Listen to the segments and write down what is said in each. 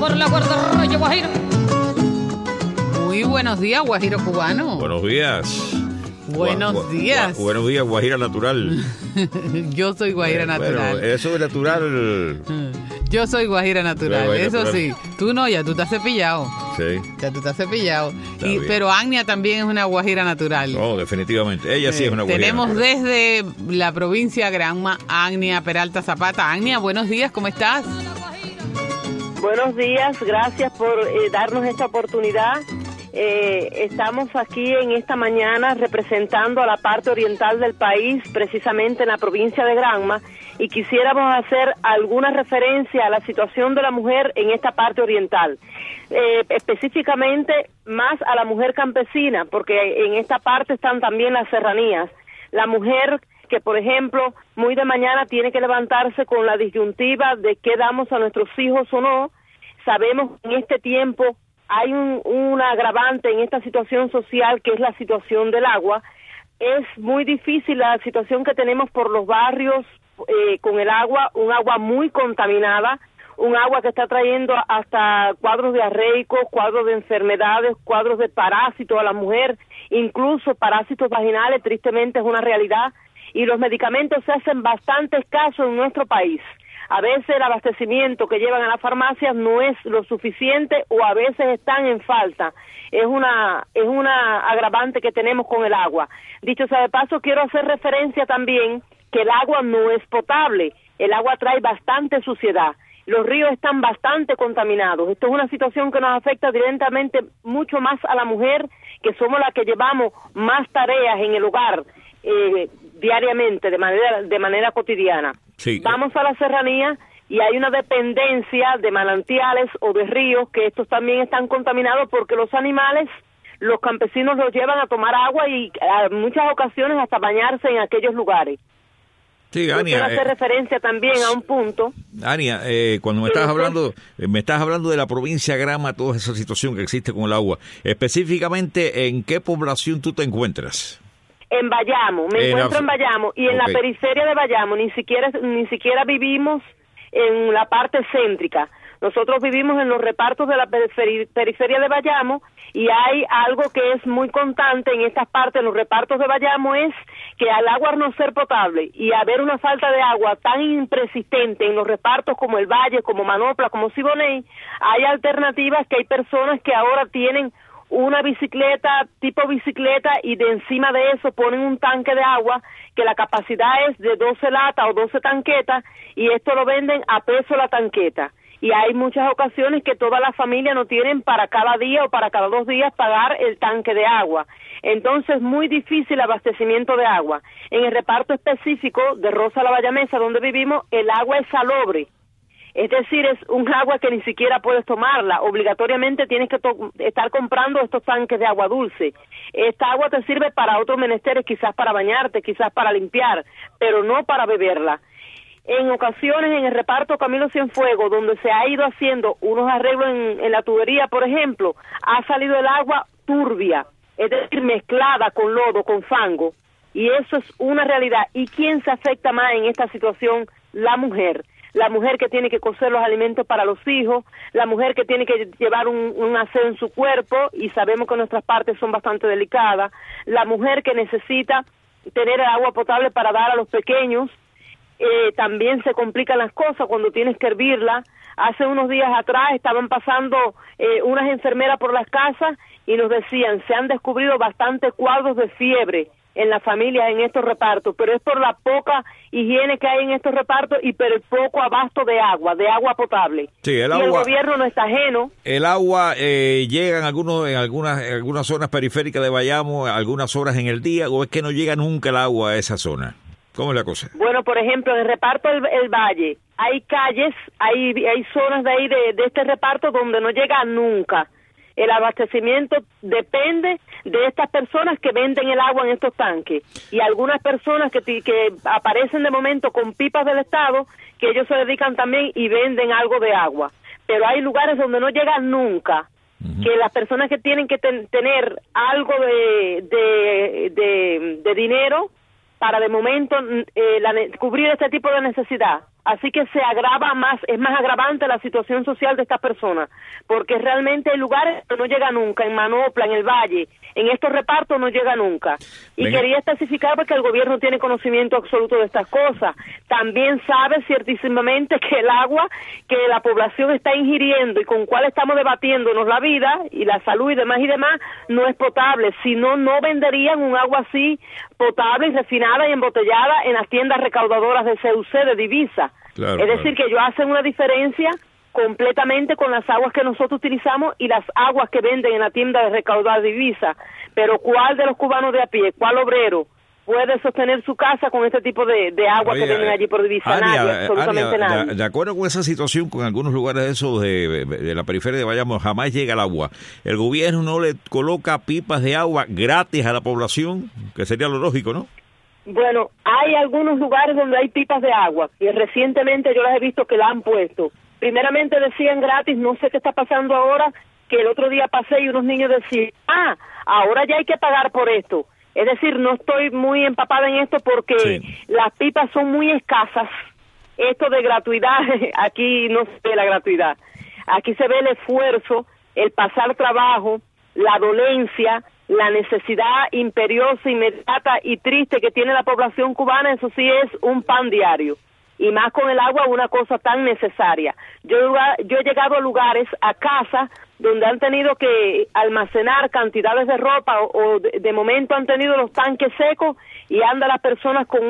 por la cuarta raya, Guajiro. Muy buenos días, Guajiro cubano. Buenos días. Buenos días. Buenos días, Guajira natural. Yo soy Guajira natural. Bueno, eso es natural. Yo soy Guajira natural, Guajira eso natural. sí. Tú no, ya tú estás cepillado. Sí. Ya tú estás cepillado. Bien. Pero Agnia también es una Guajira natural. No, definitivamente. Ella sí es una Guajira Tenemos natural. desde la provincia de Granma, Agnia Peralta Zapata. Agnia, buenos días, ¿cómo estás? Buenos días, gracias por darnos esta oportunidad. Estamos aquí en esta mañana representando a la parte oriental del país, precisamente en la provincia de Granma, y quisiéramos hacer alguna referencia a la situación de la mujer en esta parte oriental, específicamente más a la mujer campesina, porque en esta parte están también las serranías. La mujer que, por ejemplo, muy de mañana tiene que levantarse con la disyuntiva de qué damos a nuestros hijos o no. Sabemos que en este tiempo hay un agravante en esta situación social, que es la situación del agua. Es muy difícil la situación que tenemos por los barrios con el agua, un agua muy contaminada, un agua que está trayendo hasta cuadros diarreicos, cuadros de enfermedades, cuadros de parásitos a la mujer, incluso parásitos vaginales, tristemente es una realidad, y los medicamentos se hacen bastante escasos en nuestro país. A veces el abastecimiento que llevan a las farmacias no es lo suficiente o a veces están en falta. Es una agravante que tenemos con el agua. Dicho sea de paso, quiero hacer referencia también que el agua no es potable. El agua trae bastante suciedad. Los ríos están bastante contaminados. Esto es una situación que nos afecta directamente mucho más a la mujer, que somos las que llevamos más tareas en el hogar diariamente, de manera cotidiana. Sí. Vamos a la serranía y hay una dependencia de manantiales o de ríos que estos también están contaminados porque los animales, los campesinos los llevan a tomar agua y en muchas ocasiones hasta bañarse en aquellos lugares. Sí, Yo Ania. quiero hacer referencia también a un punto. Ania, cuando me estás hablando de la provincia de Granma, toda esa situación que existe con el agua, específicamente, ¿en qué población tú te encuentras? En Bayamo, me encuentro en Bayamo y en la periferia de Bayamo, ni siquiera vivimos en la parte céntrica. Nosotros vivimos en los repartos de la periferia de Bayamo y hay algo que es muy constante en estas partes, en los repartos de Bayamo, es que al agua no ser potable y haber una falta de agua tan impresistente en los repartos como el Valle, como Manopla, como Siboney, hay alternativas que hay personas que ahora tienen una bicicleta, tipo bicicleta, y de encima de eso ponen un tanque de agua que la capacidad es de 12 latas o 12 tanquetas y esto lo venden a peso la tanqueta. Y hay muchas ocasiones que toda la familia no tienen para cada día o para cada 2 días pagar el tanque de agua. Entonces, muy difícil el abastecimiento de agua. En el reparto específico de Rosa la Bayamesa, donde vivimos, el agua es salobre. Es decir, es un agua que ni siquiera puedes tomarla. Obligatoriamente tienes que estar comprando estos tanques de agua dulce. Esta agua te sirve para otros menesteres, quizás para bañarte, quizás para limpiar, pero no para beberla. En ocasiones, en el reparto Camilo Cienfuegos, donde se ha ido haciendo unos arreglos en la tubería, por ejemplo, ha salido el agua turbia, es decir, mezclada con lodo, con fango. Y eso es una realidad. ¿Y quién se afecta más en esta situación? La mujer. La mujer que tiene que cocer los alimentos para los hijos, la mujer que tiene que llevar un aseo en su cuerpo, y sabemos que nuestras partes son bastante delicadas, la mujer que necesita tener el agua potable para dar a los pequeños, también se complican las cosas cuando tienes que hervirla. Hace unos días atrás estaban pasando unas enfermeras por las casas y nos decían, se han descubierto bastantes cuadros de fiebre en las familias en estos repartos, pero es por la poca higiene que hay en estos repartos y por el poco abasto de agua potable. Sí, el agua, y el gobierno no está ajeno. El agua llega en algunas zonas periféricas de Bayamo, algunas horas en el día, o es que no llega nunca el agua a esa zona. ¿Cómo es la cosa? Bueno, por ejemplo, en el reparto el Valle, hay calles, hay zonas de ahí de este reparto donde no llega nunca. El abastecimiento depende de estas personas que venden el agua en estos tanques y algunas personas que aparecen de momento con pipas del Estado, que ellos se dedican también y venden algo de agua. Pero hay lugares donde no llega nunca, que las personas que tienen que tener algo de dinero para de momento cubrir este tipo de necesidad, Así que se agrava más, es más agravante la situación social de estas personas, porque realmente hay lugares que no llega nunca, en Manopla, en el Valle, en estos repartos no llega nunca. Y quería especificar porque el gobierno tiene conocimiento absoluto de estas cosas. También sabe ciertísimamente que el agua que la población está ingiriendo y con cual estamos debatiéndonos la vida y la salud y demás, no es potable. Si no, no venderían un agua así potable y refinada y embotellada en las tiendas recaudadoras de CUC, de Divisa. Claro, es decir, que ellos hacen una diferencia completamente con las aguas que nosotros utilizamos y las aguas que venden en la tienda de recaudar Divisa. Pero ¿cuál de los cubanos de a pie, cuál obrero puede sostener su casa con este tipo de agua que venden allí por Divisa? Nadie, absolutamente nadie. De acuerdo con esa situación, con algunos lugares de esos de la periferia de Bayamo, jamás llega el agua. ¿El gobierno no le coloca pipas de agua gratis a la población? Que sería lo lógico, ¿no? Bueno, hay algunos lugares donde hay pipas de agua y recientemente yo las he visto que la han puesto. Primeramente decían gratis, no sé qué está pasando ahora, que el otro día pasé y unos niños decían, ahora ya hay que pagar por esto. Es decir, no estoy muy empapada en esto porque las pipas son muy escasas. Esto de gratuidad, aquí no se ve la gratuidad. Aquí se ve el esfuerzo, el pasar trabajo, la dolencia, la necesidad imperiosa, inmediata y triste que tiene la población cubana. Eso sí es un pan diario. Y más con el agua, una cosa tan necesaria. Yo he llegado a lugares, a casas, donde han tenido que almacenar cantidades de ropa o de momento han tenido los tanques secos y andan las personas con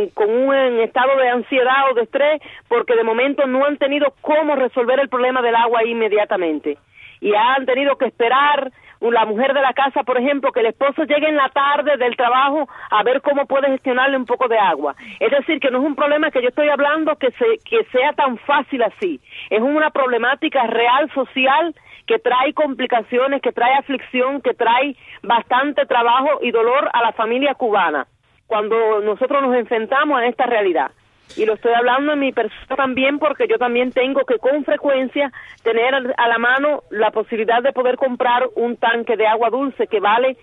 un estado de ansiedad o de estrés porque de momento no han tenido cómo resolver el problema del agua ahí inmediatamente. Y han tenido que esperar, la mujer de la casa, por ejemplo, que el esposo llegue en la tarde del trabajo a ver cómo puede gestionarle un poco de agua. Es decir, que no es un problema que yo estoy hablando que sea tan fácil así. Es una problemática real, social, que trae complicaciones, que trae aflicción, que trae bastante trabajo y dolor a la familia cubana cuando nosotros nos enfrentamos a esta realidad. Y lo estoy hablando en mi persona también porque yo también tengo que con frecuencia tener a la mano la posibilidad de poder comprar un tanque de agua dulce que vale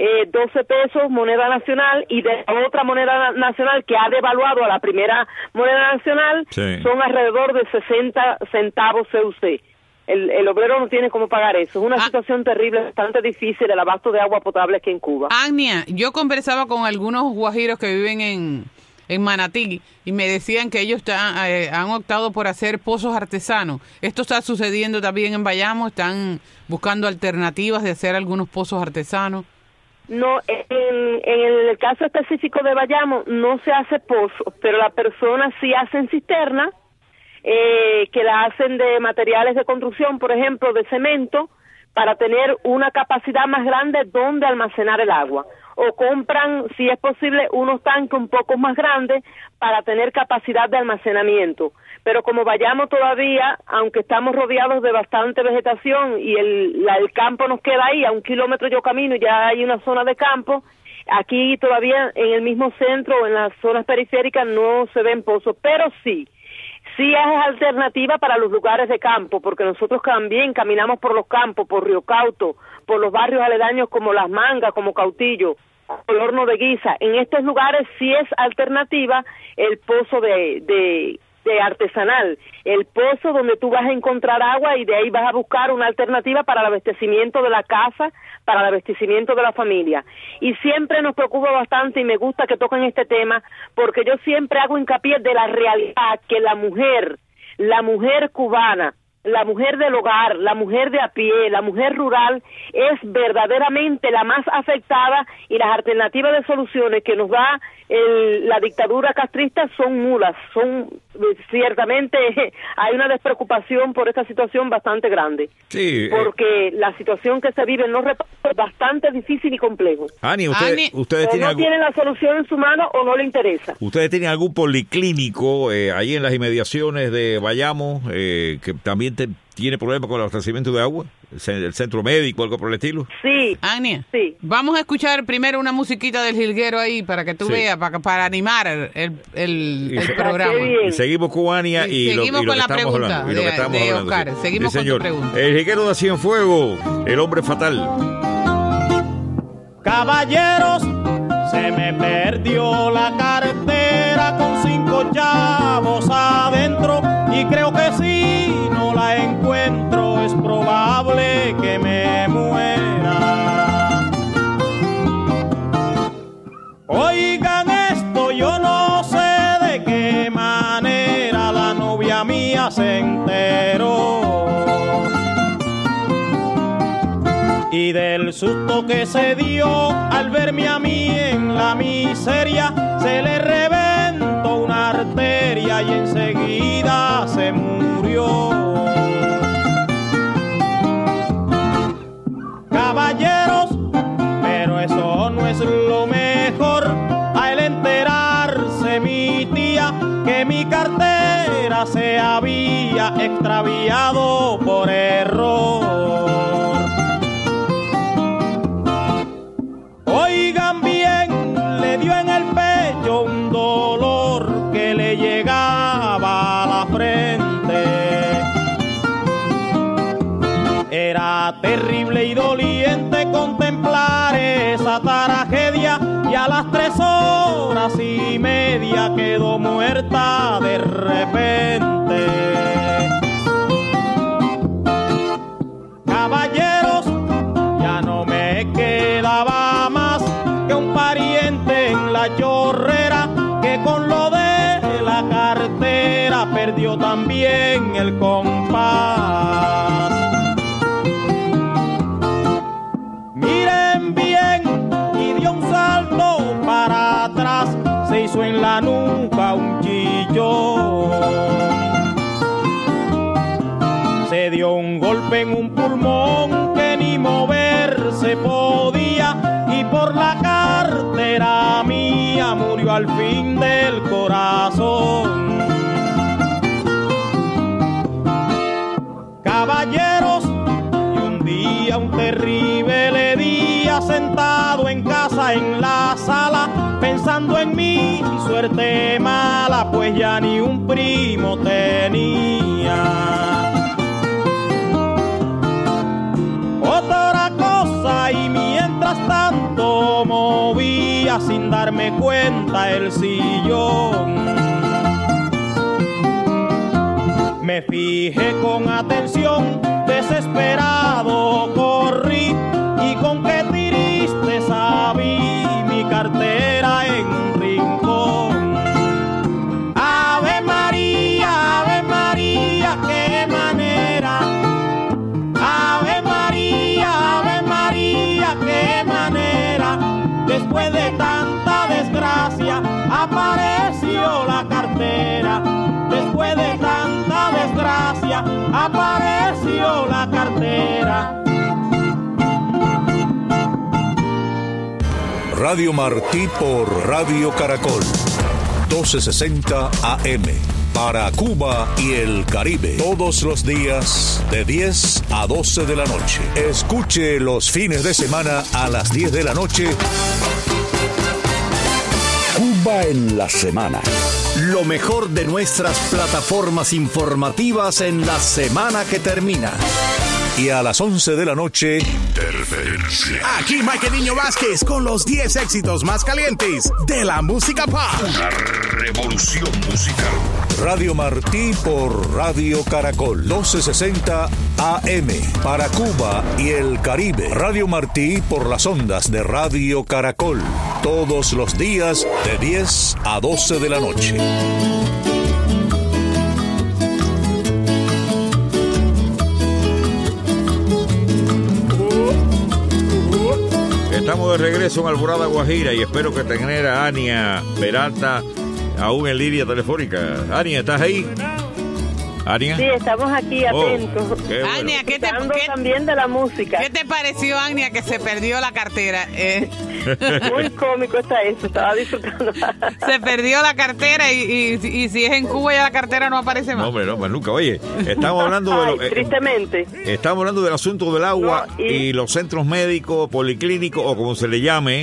12 pesos moneda nacional y de otra moneda nacional que ha devaluado a la primera moneda nacional son alrededor de 60 centavos CUC. El obrero no tiene cómo pagar eso. Es una situación terrible, bastante difícil el abasto de agua potable aquí en Cuba. Agnia, yo conversaba con algunos guajiros que viven en Manatí y me decían que ellos han optado por hacer pozos artesanos. ¿Esto está sucediendo también en Bayamo? ¿Están buscando alternativas de hacer algunos pozos artesanos? No, en el caso específico de Bayamo no se hace pozo, pero las personas sí hacen cisternas que la hacen de materiales de construcción, por ejemplo, de cemento, para tener una capacidad más grande donde almacenar el agua. O compran, si es posible, unos tanques un poco más grandes para tener capacidad de almacenamiento. Pero como Bayamo todavía, aunque estamos rodeados de bastante vegetación y el campo nos queda ahí, a 1 kilómetro yo camino y ya hay una zona de campo, aquí todavía en el mismo centro o en las zonas periféricas no se ven pozos, pero sí es alternativa para los lugares de campo, porque nosotros también caminamos por los campos, por Río Cauto, por los barrios aledaños como Las Mangas, como Cautillo, el Horno de Guisa. En estos lugares sí es alternativa el pozo de artesanal, el pozo donde tú vas a encontrar agua y de ahí vas a buscar una alternativa para el abastecimiento de la casa, para el abastecimiento de la familia. Y siempre nos preocupa bastante y me gusta que toquen este tema porque yo siempre hago hincapié de la realidad que la mujer cubana, la mujer del hogar, la mujer de a pie, la mujer rural es verdaderamente la más afectada y las alternativas de soluciones que nos da la dictadura castrista son nulas, ciertamente hay una despreocupación por esta situación bastante grande, porque la situación que se vive en los repartos es bastante difícil y complejo. Ani, ustedes tienen la solución en su mano o no le interesa. ¿Ustedes tienen algún policlínico ahí en las inmediaciones de Bayamo que también tiene problemas con el abastecimiento de agua? ¿El centro médico, algo por el estilo? Sí. Agnia, sí. Vamos a escuchar primero una musiquita del jilguero ahí para que tú veas, para animar el programa. Y seguimos con Ania y seguimos lo con la pregunta de Oscar. Sí. Seguimos con tu pregunta. El jilguero de Cienfuegos, el hombre fatal. Caballeros, se me perdió la cartera con 5 chavos adentro. y creo que si no la encuentro es probable que me muera. Oigan esto, yo no sé de qué manera la novia mía se enteró, y del susto que se dio al verme a mí en la miseria, se le reventó una arteria y enseguida se murió. Caballeros, pero eso no es lo mejor. Al enterarse mi tía que mi cartera se había extraviado por error. Oigan bien, le dio en el pecho un dolor que le llegaba a la frente. Era terrible y doliente contemplar esa tragedia, y a las 3:30 quedó muerta de repente. Caballeros, ya no me quedaba más que un pariente en la chorrera, que con lo de la cartera perdió también el compás. Miren bien, y dio un salto para atrás, se hizo en la nuca un chillón. Se dio un golpe en un pulmón que ni moverse podía, y por la cartera mía murió al fin del corazón. Caballeros, y un día un terrible día, sentado en casa en la sala, pensando en mi suerte mala, pues ya ni un primo tenía. Otra cosa, y mientras tanto movía sin darme cuenta el sillón. Me fijé con atención, desesperado corrí, y con qué tristeza vi mi cartera en un rincón. Ave María, qué manera. Ave María, qué manera. Después de tanta desgracia apareció la cartera. Después de tanta desgracia apareció la cartera. Radio Martí por Radio Caracol, 1260 AM, para Cuba y el Caribe, todos los días de 10 a 12 de la noche. Escuche los fines de semana a las 10 de la noche. Cuba en la semana. Lo mejor de nuestras plataformas informativas en la semana que termina. Y a las 11 de la noche, Interferencia. Aquí Mike Niño Vázquez con los 10 éxitos más calientes de la música pop. Una revolución musical. Radio Martí por Radio Caracol, 1260 AM, para Cuba y el Caribe. Radio Martí por las ondas de Radio Caracol, todos los días de 10 a 12 de la noche. Estamos de regreso en Alborada Guajira y espero que tener a Ania Peralta aún en línea telefónica. Ania, ¿estás ahí? Ania. Sí, estamos aquí atentos. Bueno. Ania, también de la música. ¿Qué te pareció, Ania, que se perdió la cartera? Muy cómico está eso, estaba disfrutando. Se perdió la cartera y si es en Cuba ya la cartera no aparece más. No, hombre, no, más nunca. Oye, estamos hablando de tristemente. Estamos hablando del asunto del agua y los centros médicos, policlínicos o como se le llame,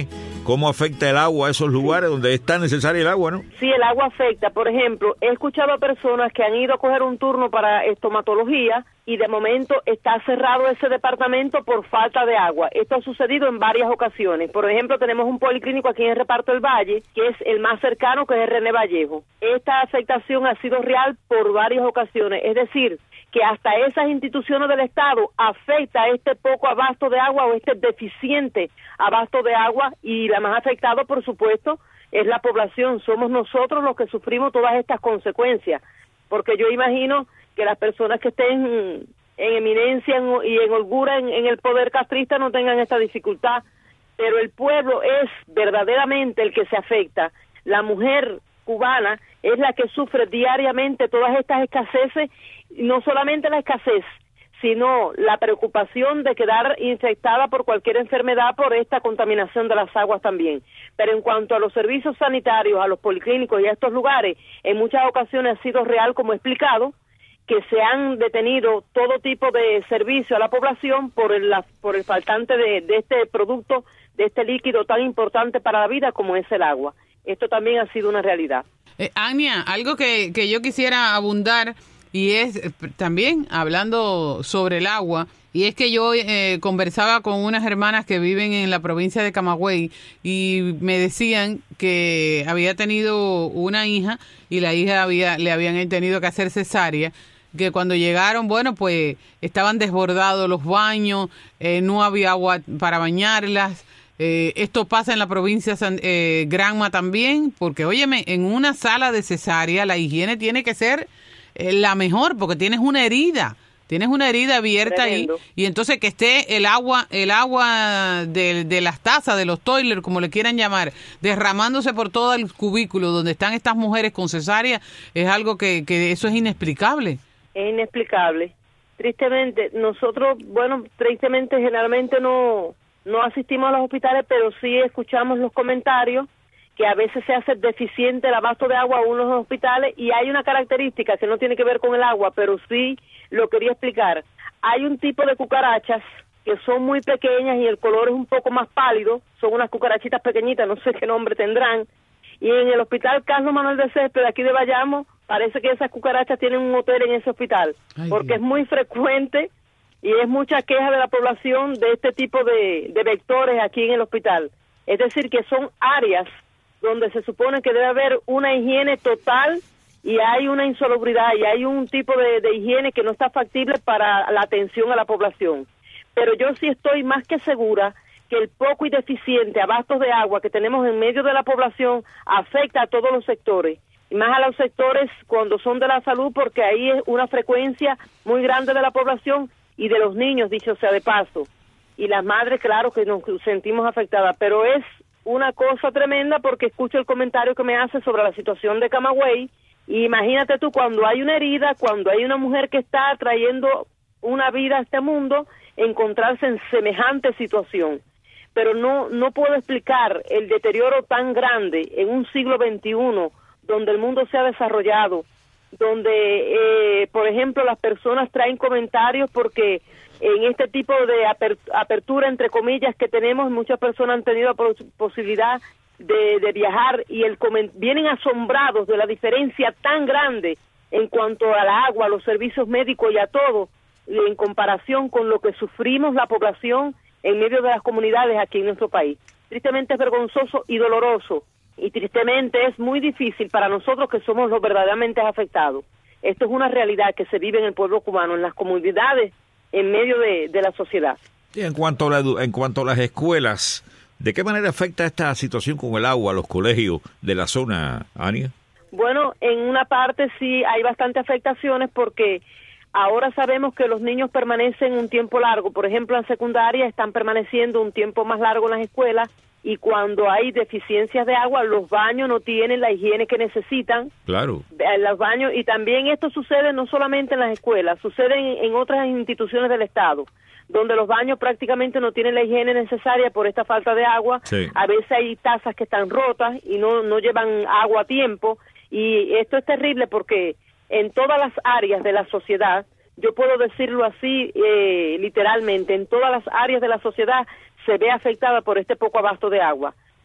¿Cómo afecta el agua a esos lugares donde es tan necesaria el agua, no? Sí, el agua afecta. Por ejemplo, he escuchado a personas que han ido a coger un turno para estomatología y de momento está cerrado ese departamento por falta de agua. Esto ha sucedido en varias ocasiones. Por ejemplo, tenemos un policlínico aquí en el Reparto del Valle, que es el más cercano, que es el René Vallejo. Esta afectación ha sido real por varias ocasiones. Es decir, que hasta esas instituciones del Estado afecta este poco abasto de agua o este deficiente abasto de agua, y la más afectada, por supuesto, es la población. Somos nosotros los que sufrimos todas estas consecuencias, porque yo imagino que las personas que estén en eminencia y en holgura en el poder castrista no tengan esta dificultad, pero el pueblo es verdaderamente el que se afecta. La mujer cubana es la que sufre diariamente todas estas escaseces, no solamente la escasez, sino la preocupación de quedar infectada por cualquier enfermedad por esta contaminación de las aguas también. Pero en cuanto a los servicios sanitarios, a los policlínicos y a estos lugares, en muchas ocasiones ha sido real, como he explicado, que se han detenido todo tipo de servicio a la población por el faltante de este producto, de este líquido tan importante para la vida como es el agua. Esto también ha sido una realidad. Ania, algo que yo quisiera abundar, y es también hablando sobre el agua, y es que yo conversaba con unas hermanas que viven en la provincia de Camagüey y me decían que había tenido una hija y la hija le habían tenido que hacer cesárea, que cuando llegaron, bueno, pues estaban desbordados los baños, no había agua para bañarlas. Esto pasa en la provincia Granma también, porque óyeme, en una sala de cesárea la higiene tiene que ser la mejor, porque tienes una herida abierta. Tremendo. Ahí, y entonces que esté el agua de las tazas, de los toilers, como le quieran llamar, derramándose por todo el cubículo donde están estas mujeres con cesárea, es algo que eso es inexplicable. Es inexplicable. Tristemente, nosotros, generalmente no asistimos a los hospitales, pero sí escuchamos los comentarios que a veces se hace deficiente el abasto de agua a unos hospitales, y hay una característica que no tiene que ver con el agua, pero sí lo quería explicar. Hay un tipo de cucarachas que son muy pequeñas y el color es un poco más pálido, son unas cucarachitas pequeñitas, no sé qué nombre tendrán, y en el hospital Carlos Manuel de Céspedes, aquí de Bayamo, parece que esas cucarachas tienen un hotel en ese hospital, porque es muy frecuente y es mucha queja de la población de este tipo de vectores aquí en el hospital. Es decir, que son áreas donde se supone que debe haber una higiene total y hay una insalubridad y hay un tipo de higiene que no está factible para la atención a la población. Pero yo sí estoy más que segura que el poco y deficiente abasto de agua que tenemos en medio de la población afecta a todos los sectores, y más a los sectores cuando son de la salud, porque ahí es una frecuencia muy grande de la población y de los niños, dicho sea de paso, y las madres, claro que nos sentimos afectadas, pero es una cosa tremenda porque escucho el comentario que me hace sobre la situación de Camagüey, y imagínate tú, cuando hay una herida, cuando hay una mujer que está trayendo una vida a este mundo, encontrarse en semejante situación. Pero no puedo explicar el deterioro tan grande en un siglo XXI, donde el mundo se ha desarrollado, donde, por ejemplo, las personas traen comentarios porque en este tipo de apertura, entre comillas, que tenemos, muchas personas han tenido la posibilidad de viajar y vienen asombrados de la diferencia tan grande en cuanto al agua, a los servicios médicos y a todo, en comparación con lo que sufrimos la población en medio de las comunidades aquí en nuestro país. Tristemente es vergonzoso y doloroso, y tristemente es muy difícil para nosotros que somos los verdaderamente afectados. Esto es una realidad que se vive en el pueblo cubano, en las comunidades, en medio de la sociedad. Y en cuanto a las escuelas, ¿de qué manera afecta esta situación con el agua a los colegios de la zona, Ania? Bueno, en una parte sí hay bastante afectaciones porque ahora sabemos que los niños permanecen un tiempo largo. Por ejemplo, en secundaria están permaneciendo un tiempo más largo en las escuelas, y cuando hay deficiencias de agua, los baños no tienen la higiene que necesitan. Claro. Los baños, y también esto sucede no solamente en las escuelas, sucede en otras instituciones del Estado, donde los baños prácticamente no tienen la higiene necesaria por esta falta de agua. Sí. A veces hay tazas que están rotas y no llevan agua a tiempo, y esto es terrible porque en todas las áreas de la sociedad, yo puedo decirlo así literalmente, en todas las áreas de la sociedad se ve afectada por este poco abasto de agua.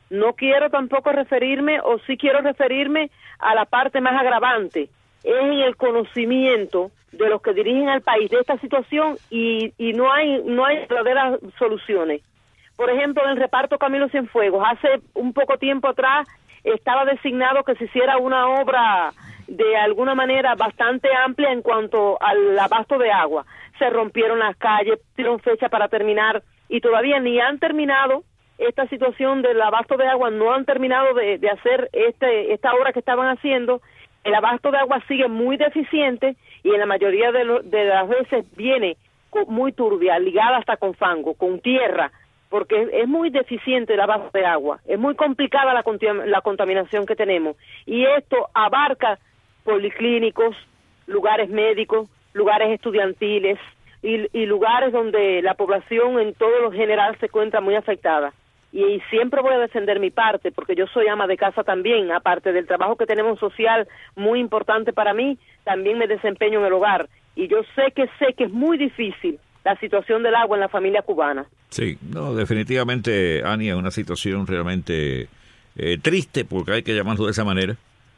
No quiero tampoco referirme, o sí quiero referirme a la parte más agravante, es en el conocimiento de los que dirigen al país de esta situación y no hay verdaderas soluciones. Por ejemplo, en el reparto Camilo Cienfuegos, hace un poco tiempo atrás estaba designado que se hiciera una obra de alguna manera bastante amplia en cuanto al abasto de agua. Se rompieron las calles, dieron fecha para terminar y todavía ni han terminado esta situación del abasto de agua, no han terminado de hacer esta obra que estaban haciendo. El abasto de agua sigue muy deficiente y en la mayoría de las veces viene muy turbia, ligada hasta con fango, con tierra, porque es muy deficiente el abasto de agua, es muy complicada la contaminación que tenemos y esto abarca policlínicos, lugares médicos, lugares estudiantiles y lugares donde la población en todo lo general se encuentra muy afectada. Y siempre voy a defender mi parte, porque yo soy ama de casa también, aparte del trabajo que tenemos social muy importante para mí, también me desempeño en el hogar. Y yo sé que es muy difícil la situación del agua en la familia cubana. Sí, no, definitivamente, Ania, es una situación realmente triste, porque hay que llamarlo de esa manera,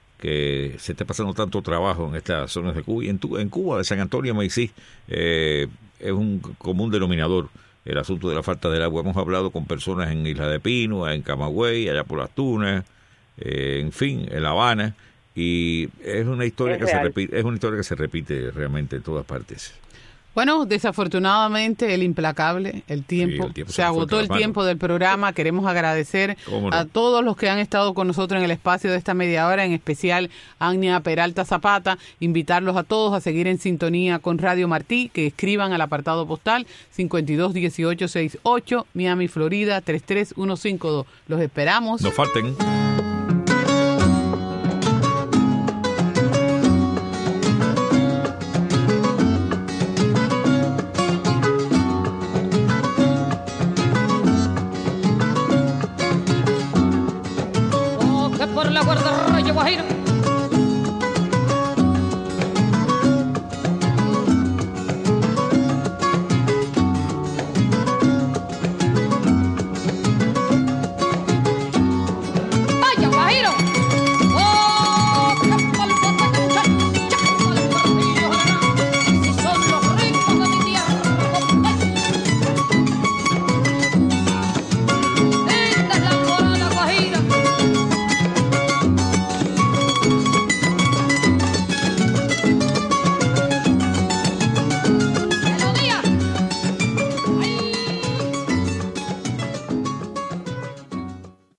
que se esté pasando tanto trabajo en estas zonas de Cuba. Y en Cuba, de San Antonio, Maicí, es un común denominador el asunto de la falta del agua. Hemos hablado con personas en Isla de Pino, en Camagüey, allá por Las Tunas, en fin, en La Habana, y es una historia que se repite realmente en todas partes. Bueno, desafortunadamente el implacable, el tiempo se agotó el tiempo del programa. Queremos agradecer a todos los que han estado con nosotros en el espacio de esta media hora, en especial a Ania Peralta Zapata, invitarlos a todos a seguir en sintonía con Radio Martí, que escriban al apartado postal 521868, Miami, Florida 33152. Los esperamos. No falten.